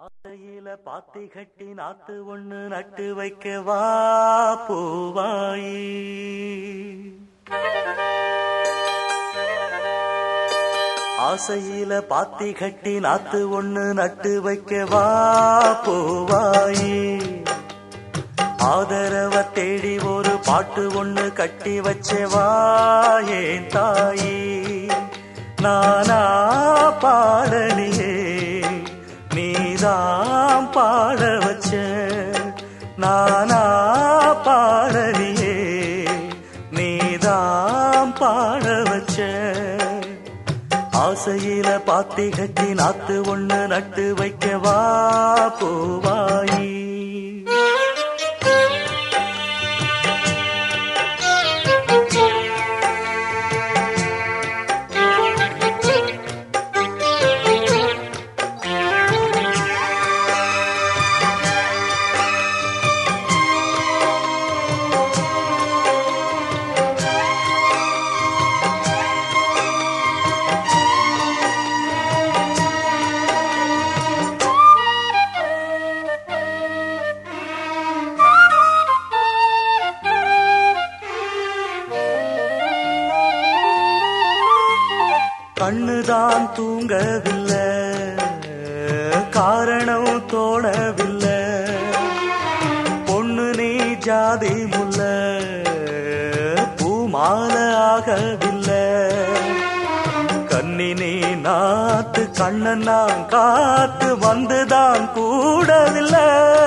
ஆசையில பாத்தி கட்டி நாத்து ஒண்ணு நட்டு வைக்க வா பூவாயி. ஆசையில பாத்தி கட்டி நாத்து ஒண்ணு நட்டு வைக்க வா பூவாயி. ஆதரவ தேடி ஒரு பாட்டு ஒண்ணு கட்டி வச்சவா ஏன் தாயி. நானா பாடலியே நீதான் பாட வச்ச. நானா பாடலியே நீதான் பாட வச்ச. ஆசையில பாத்தி கட்டி நாத்து ஒண்ணு நட்டு வைக்கவா பூவாயி. கண்ணுதான் தூங்கவில்லை, காரணம் தோணவில்லை. பொண்ணு நீ ஜாதி முல்ல, பூமால ஆகவில்லை. கண்ணினி நாத்து கண்ணன் நான் காத்து வந்துதான் கூடவில்லை.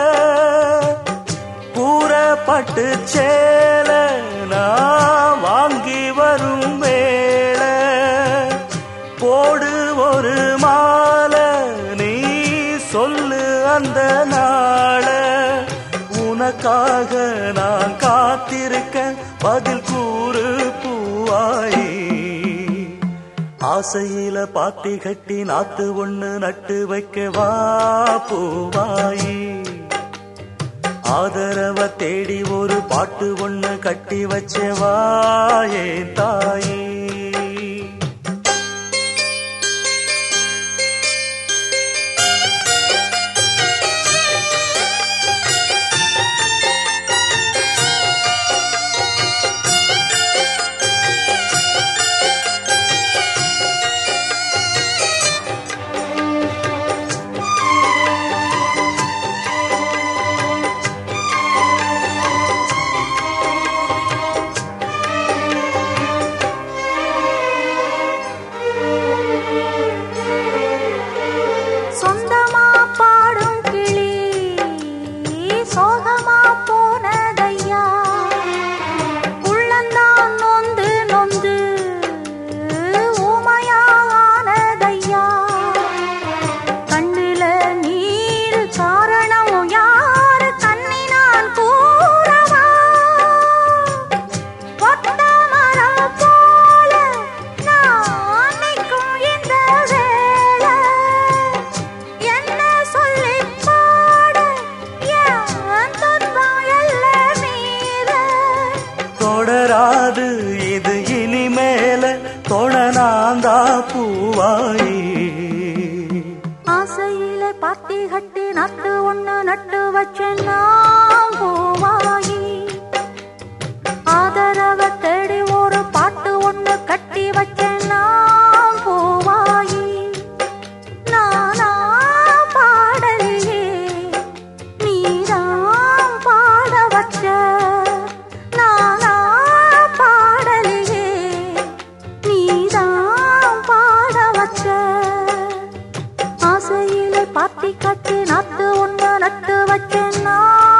கூறப்பட்டு சேல நான் வாங்கி வரும் வேளை. போடு ஒரு மாலை நீ சொல்லு அந்த நாள. உனக்காக நான் காத்திருக்க பதில் கூறு பூவாயி. ஆசையில பாத்தி கட்டி நாத்து ஒண்ணு நட்டு வைக்கவா பூவாயி. ஆதரவ தேடி ஒரு பாட்டு ஒண்ணு கட்டி வச்சவா ஏன் தாயி. தொடராது இது இனிமேல தொடனாந்தா பூவாயி. ஆசையில பாத்தி கட்டி நட்டு ஒண்ணு நட்டு வச்சேன்னா பூவாயி. ஆதரவ தேடி ஒரு பாட்டு ஒண்ணு கட்டி வச்சேன்னா பூவாயி. நானா பாடலியே நீதான் பாட வச்ச. பாத்தி கட்டி நாத்து ஒண்ணு நட்டு வச்சேன்னா